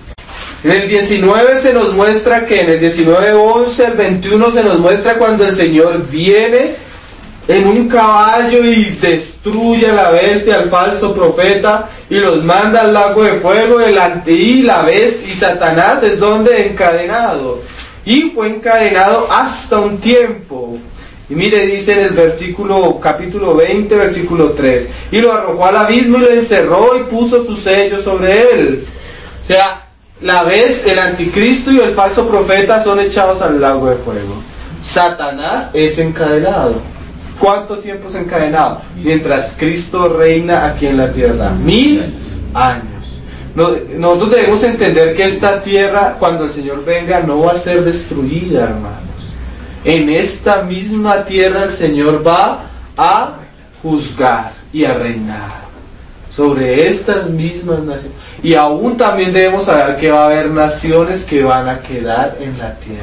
A: en el diecinueve se nos muestra que en el diecinueve once al veintiuno se nos muestra cuando el Señor viene en un caballo y destruye a la bestia, al falso profeta, y los manda al lago de fuego. El anti, la bestia y Satanás es donde encadenado. Y fue encadenado hasta un tiempo. Y mire, dice en el versículo, capítulo veinte, versículo tres, y lo arrojó al abismo y lo encerró y puso su sello sobre él. O sea, la bestia, el anticristo y el falso profeta son echados al lago de fuego. Satanás es encadenado. ¿Cuánto tiempo es encadenado? Mientras Cristo reina aquí en la tierra. Mil años. Nosotros debemos entender que esta tierra, cuando el Señor venga, no va a ser destruida, hermanos. En esta misma tierra el Señor va a juzgar y a reinar sobre estas mismas naciones. Y aún también debemos saber que va a haber naciones que van a quedar en la tierra,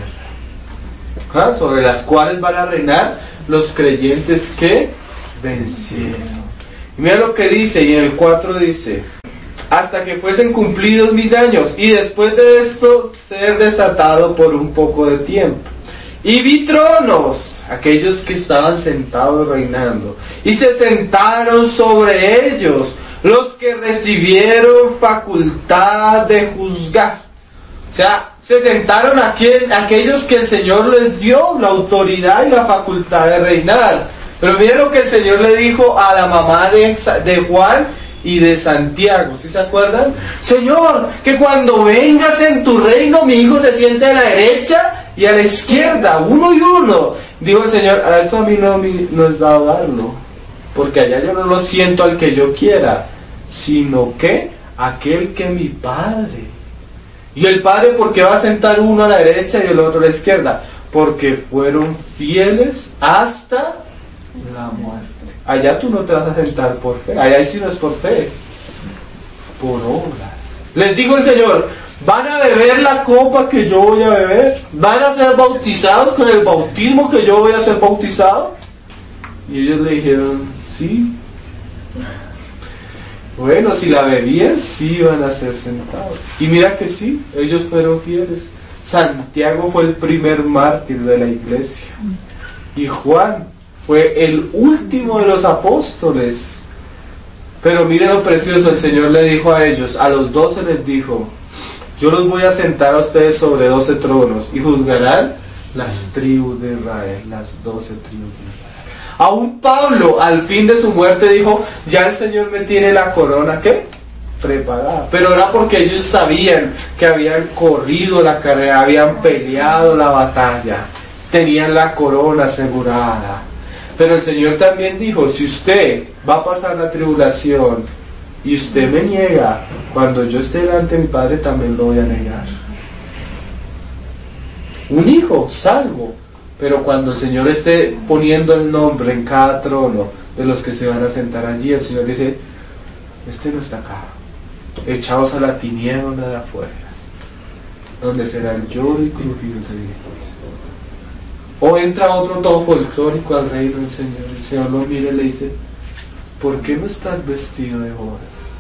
A: ¿ah? Sobre las cuales van a reinar los creyentes que vencieron. Y mira lo que dice, y en el cuatro dice: hasta que fuesen cumplidos mil años, y después de esto ser desatado por un poco de tiempo. Y vi tronos, aquellos que estaban sentados reinando, y se sentaron sobre ellos los que recibieron facultad de juzgar. O sea, se sentaron aquí, aquellos que el Señor les dio la autoridad y la facultad de reinar. Pero miren lo que el Señor le dijo a la mamá de, de Juan y de Santiago, ¿sí se acuerdan? Señor, que cuando vengas en tu reino, mi hijo se siente a la derecha y a la izquierda, uno y uno. Dijo el Señor: a eso a mí no, no es dado darlo, porque allá yo no lo siento al que yo quiera, sino que aquel que mi Padre. Y el Padre, ¿por qué va a sentar uno a la derecha y el otro a la izquierda? Porque fueron fieles hasta la muerte. Allá tú no te vas a sentar por fe, allá sí no es por fe, por obras. Les dijo el Señor: van a beber la copa que yo voy a beber, van a ser bautizados con el bautismo que yo voy a ser bautizado. Y ellos le dijeron: sí. Bueno, si la bebían, sí iban a ser sentados. Y mira que sí, ellos fueron fieles. Santiago fue el primer mártir de la iglesia, y Juan fue el último de los apóstoles. Pero miren lo precioso, el Señor le dijo a ellos, a los doce les dijo: yo los voy a sentar a ustedes sobre doce tronos, y juzgarán las tribus de Israel, las doce tribus de Israel. Aún Pablo, al fin de su muerte, dijo: ya el Señor me tiene la corona, ¿qué? Preparada. Pero era porque ellos sabían que habían corrido la carrera, habían peleado la batalla. tenían la corona asegurada. Pero el Señor también dijo, si usted va a pasar la tribulación y usted me niega, cuando yo esté delante de mi Padre también lo voy a negar. Un hijo salvo, pero cuando el Señor esté poniendo el nombre en cada trono de los que se van a sentar allí, el Señor dice, este no está acá, echaos a la tiniebla de afuera, donde será el lloro y crujir de dientes. O entra otro todo folclórico al reino del Señor, el Señor lo mira y le dice, ¿por qué no estás vestido de bodas?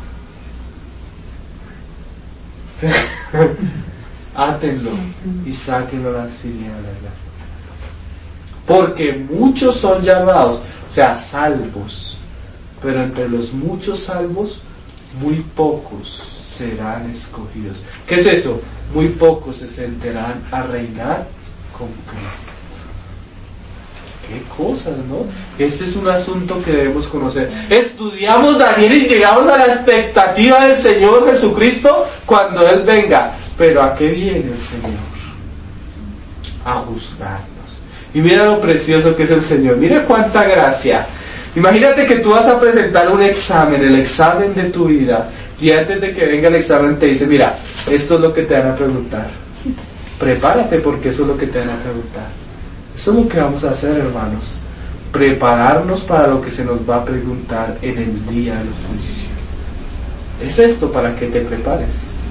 A: Átenlo y sáquenlo a las tinieblas, porque muchos son llamados, o sea, salvos, pero entre los muchos salvos muy pocos serán escogidos. ¿Qué es eso? Muy pocos se sentarán a reinar con Cristo. Qué cosas, ¿no? Este es un asunto que debemos conocer. Estudiamos Daniel y llegamos a la expectativa del Señor Jesucristo cuando Él venga. Pero ¿a qué viene el Señor? A juzgarnos. Y mira lo precioso que es el Señor. Mira cuánta gracia. Imagínate que tú vas a presentar un examen, el examen de tu vida, y antes de que venga el examen te dice, mira, esto es lo que te van a preguntar. Prepárate porque eso es lo que te van a preguntar. Eso es lo que vamos a hacer, hermanos. Prepararnos para lo que se nos va a preguntar en el día del juicio. Es esto para que te prepares.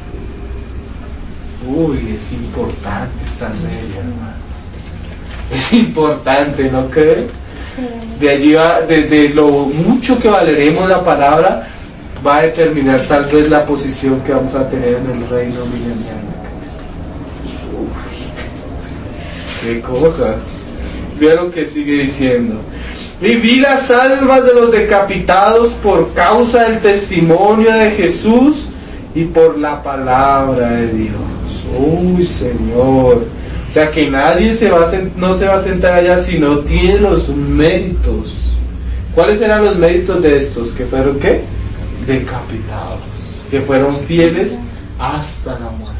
A: Uy, es importante esta serie, hermanos. Es importante, ¿no crees? De allí va, de, de lo mucho que valeremos la palabra, va a determinar tal vez la posición que vamos a tener en el reino milenial. Qué cosas. Vea lo que sigue diciendo. Y vi las almas de los decapitados por causa del testimonio de Jesús y por la palabra de Dios. Uy, Señor. O sea que nadie se va a sent- no se va a sentar allá si no tiene los méritos. ¿Cuáles eran los méritos de estos? Que fueron ¿qué? Decapitados. Que fueron fieles hasta la muerte.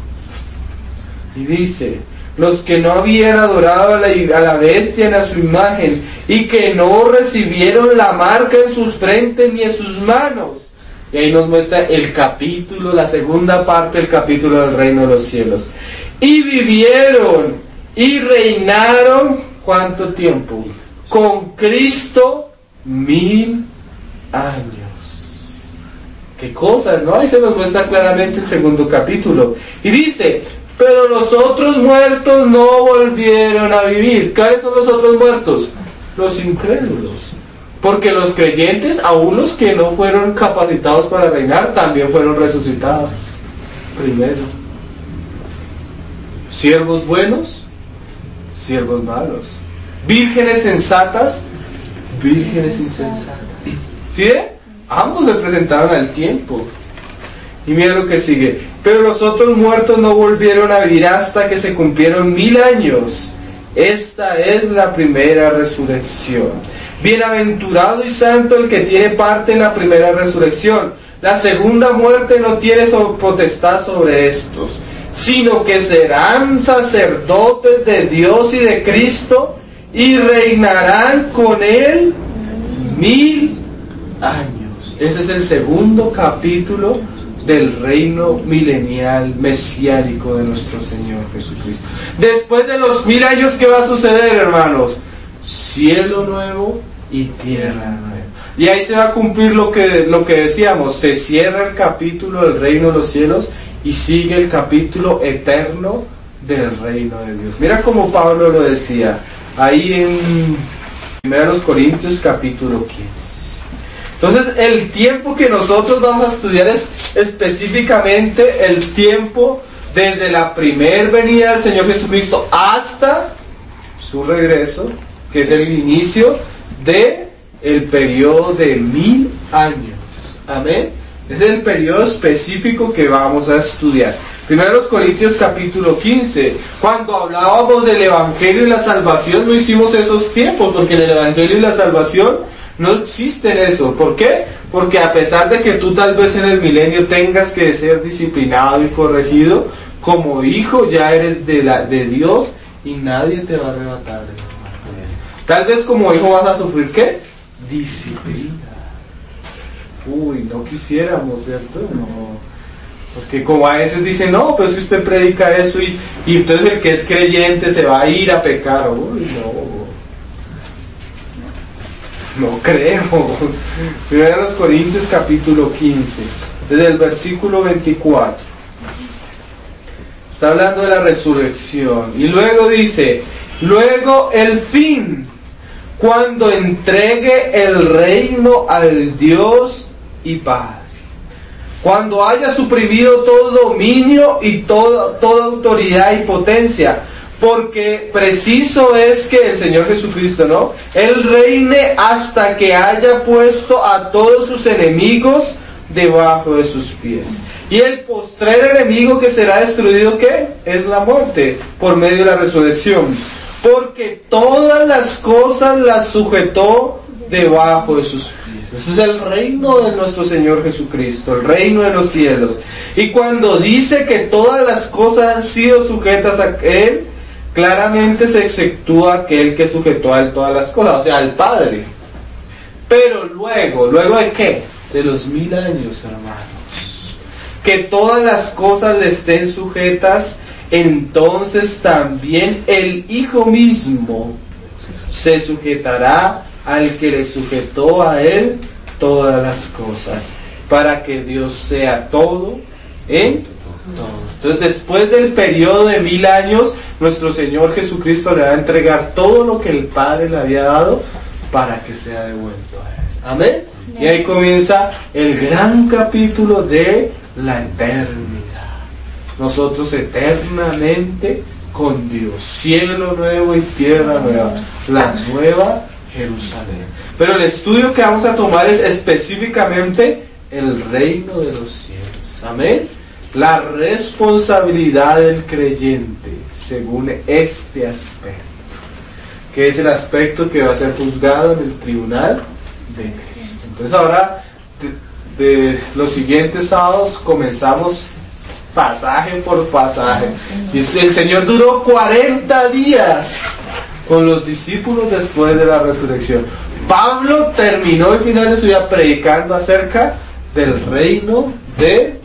A: Y dice, los que no habían adorado a la, a la bestia ni a su imagen, y que no recibieron la marca en sus frentes ni en sus manos. Y ahí nos muestra el capítulo, la segunda parte del capítulo del reino de los cielos. Y vivieron y reinaron, ¿cuánto tiempo? Con Cristo mil años. Qué cosas, ¿no? Ahí se nos muestra claramente el segundo capítulo. Y dice, pero los otros muertos no volvieron a vivir. ¿Cuáles son los otros muertos? Los incrédulos. Porque los creyentes, aún los que no fueron capacitados para reinar, también fueron resucitados. Primero. Siervos buenos, siervos malos. Vírgenes sensatas, vírgenes insensatas. ¿Sí? Ambos se presentaron al tiempo. Y mira lo que sigue. Pero los otros muertos no volvieron a vivir hasta que se cumplieron mil años. Esta es la primera resurrección. Bienaventurado y santo el que tiene parte en la primera resurrección. La segunda muerte no tiene potestad sobre estos, sino que serán sacerdotes de Dios y de Cristo y reinarán con él mil años. Ese es el segundo capítulo del reino milenial mesiánico de nuestro Señor Jesucristo. Después de los mil años, ¿qué va a suceder, hermanos? Cielo nuevo y tierra nueva. Y ahí se va a cumplir lo que, lo que decíamos, se cierra el capítulo del reino de los cielos y sigue el capítulo eterno del reino de Dios. Mira cómo Pablo lo decía, ahí en primero Corintios capítulo quince. Entonces, el tiempo que nosotros vamos a estudiar es específicamente el tiempo desde la primer venida del Señor Jesucristo hasta su regreso, que es el inicio de el periodo de mil años. Amén. Ese es el periodo específico que vamos a estudiar. Primero Corintios capítulo quince. Cuando hablábamos del Evangelio y la salvación, no hicimos esos tiempos, porque en el Evangelio y la salvación no existen eso. ¿Por qué? Porque a pesar de que tú tal vez en el milenio tengas que ser disciplinado y corregido, como hijo ya eres de, la, de Dios y nadie te va a arrebatar. Tal vez como hijo vas a sufrir, ¿qué? Disciplina. Uy, no quisiéramos, ¿cierto? No. Porque como a veces dicen, no, pues que usted predica eso y, y entonces el que es creyente se va a ir a pecar. Uy, no. No creo. Primero los Corintios capítulo quince, desde el versículo veinticuatro. Está hablando de la resurrección. Y luego dice, luego el fin, cuando entregue el reino al Dios y Padre. Cuando haya suprimido todo dominio y todo, toda autoridad y potencia. Porque preciso es que el Señor Jesucristo, ¿no? Él reine hasta que haya puesto a todos sus enemigos debajo de sus pies. Y el postrer enemigo que será destruido, ¿qué? Es la muerte, por medio de la resurrección. Porque todas las cosas las sujetó debajo de sus pies. Ese es el reino de nuestro Señor Jesucristo, el reino de los cielos. Y cuando dice que todas las cosas han sido sujetas a Él, claramente se exceptúa aquel que sujetó a Él todas las cosas, o sea, al Padre. Pero luego, ¿luego de qué? De los mil años, hermanos. Que todas las cosas le estén sujetas, entonces también el Hijo mismo se sujetará al que le sujetó a Él todas las cosas, para que Dios sea todo en todo. Entonces, después del periodo de mil años, nuestro Señor Jesucristo le va a entregar todo lo que el Padre le había dado para que sea devuelto a Él. Amén. Y ahí comienza el gran capítulo de la eternidad. Nosotros eternamente con Dios, cielo nuevo y tierra nueva, la nueva Jerusalén. Pero el estudio que vamos a tomar es específicamente el reino de los cielos. Amén. La responsabilidad del creyente según este aspecto, que es el aspecto que va a ser juzgado en el tribunal de Cristo. Entonces ahora, de, de los siguientes sábados comenzamos pasaje por pasaje. Y el Señor duró cuarenta días con los discípulos después de la resurrección. Pablo terminó el final de su vida predicando acerca del reino de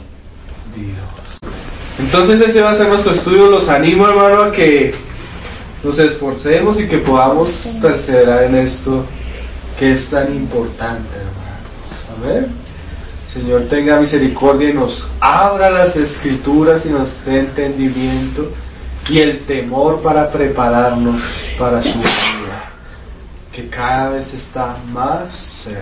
A: Dios. Entonces ese va a ser nuestro estudio. Los animo, hermano, a que nos esforcemos y que podamos perseverar en esto que es tan importante, hermanos. Amén. Señor, tenga misericordia y nos abra las escrituras y nos dé entendimiento y el temor para prepararnos para su venida, que cada vez está más cerca.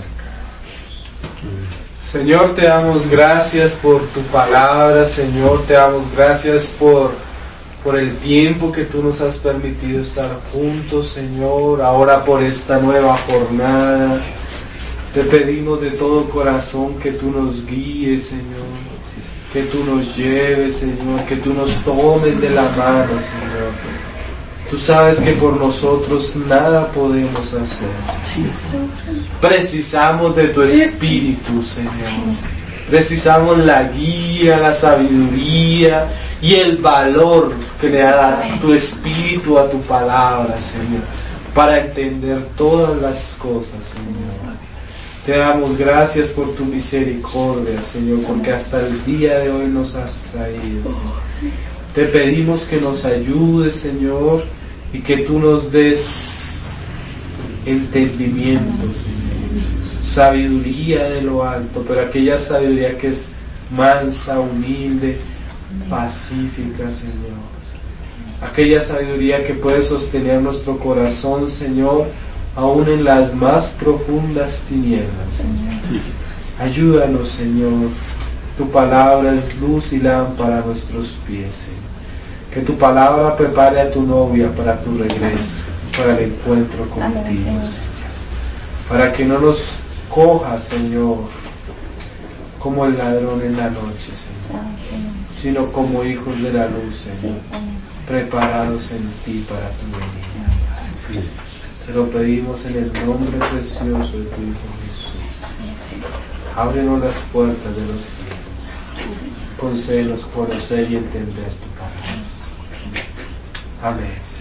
A: Señor, te damos gracias por tu palabra. Señor, te damos gracias por, por el tiempo que tú nos has permitido estar juntos, Señor, ahora por esta nueva jornada. Te pedimos de todo corazón que tú nos guíes, Señor, que tú nos lleves, Señor, que tú nos tomes de la mano, Señor. Tú sabes que por nosotros nada podemos hacer. Precisamos de tu Espíritu, Señor. Precisamos la guía, la sabiduría y el valor que le da tu Espíritu a tu palabra, Señor, para entender todas las cosas, Señor. Te damos gracias por tu misericordia, Señor, porque hasta el día de hoy nos has traído, Señor. Te pedimos que nos ayudes, Señor, y que tú nos des entendimiento, Señor, sabiduría de lo alto, pero aquella sabiduría que es mansa, humilde, pacífica, Señor. Aquella sabiduría que puede sostener nuestro corazón, Señor, aún en las más profundas tinieblas, Señor. Ayúdanos, Señor. Tu palabra es luz y lámpara a nuestros pies, Señor. Que tu palabra prepare a tu novia para tu regreso, para el encuentro contigo, Señor. Para que no nos coja, Señor, como el ladrón en la noche, Señor, sino como hijos de la luz, Señor, preparados en ti para tu venida. Te lo pedimos en el nombre precioso de tu Hijo Jesús. Ábrenos las puertas de los cielos. Concédenos conocer y entender tu palabra. Amén.